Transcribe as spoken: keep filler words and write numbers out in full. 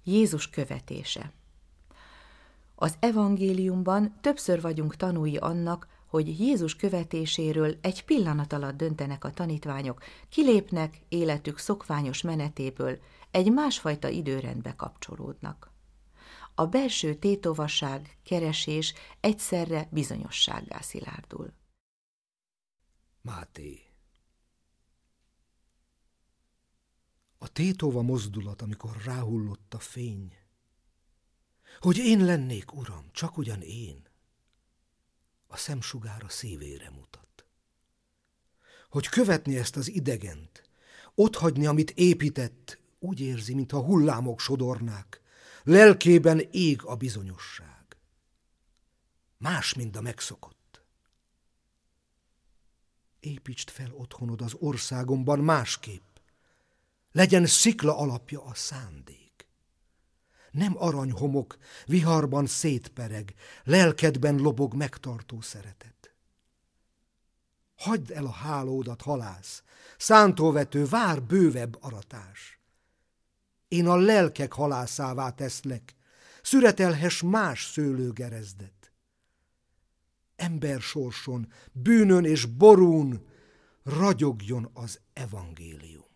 Jézus követése. Az evangéliumban többször vagyunk tanúi annak, hogy Jézus követéséről egy pillanat alatt döntenek a tanítványok, kilépnek életük szokványos menetéből, egy másfajta időrendbe kapcsolódnak. A belső tétovasság, keresés egyszerre bizonyossággá szilárdul. Máté. A tétova mozdulat, amikor ráhullott a fény, hogy én lennék, Uram, csak ugyan én, a szemsugár a szívére mutat. Hogy követni ezt az idegent, otthagyni, amit épített, úgy érzi, mintha hullámok sodornák, lelkében ég a bizonyosság. Más, mint a megszokott. Építsd fel otthonod az országomban másképp. Legyen szikla alapja a szándék. Nem aranyhomok, viharban szétpereg, lelkedben lobog megtartó szeretet. Hagyd el a hálódat, halász, szántóvető, vár bővebb aratás. Én a lelkek halászává teszlek, szüretelhess más szőlőgerezdet. Ember sorson, bűnön és borún ragyogjon az evangélium.